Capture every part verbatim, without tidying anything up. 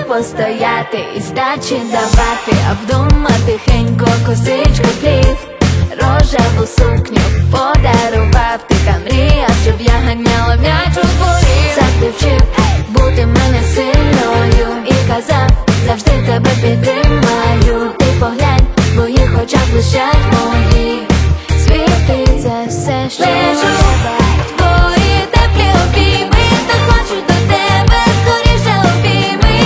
постояти і здачі давати, а вдома тихенько косичку плів, рожеву сукню подарував. Ти та мріяв, щоб я ганяла м'яч у дворі. Сам ти вчив бути мене сильною і казав, завжди тебе підтримаю. Ти поглянь, в твоїх очах блищать мої світи. Це все, що треба. Твої теплі обійми, та хочу до тебе скоріше обійми.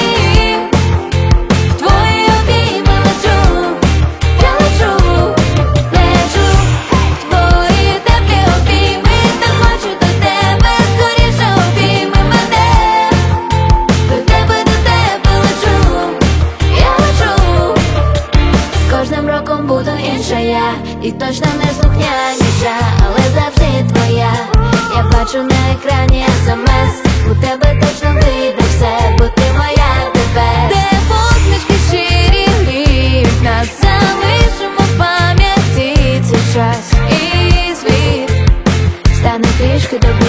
Твої обійми лечу, я лечу, лечу. Твої теплі обійми, та хочу до тебе скоріше обійми мене. До тебе, до тебе лечу, я лечу. З кожним роком буду інша я, і точно не слухняніша, але завжди твоя. Я бачу на екрані смс, у тебе точно вийде все, бо ти моя тепер. Де посмішки щирі гріють нас, залишимо в пам'яті цей час. І світ стане трішки добрішим.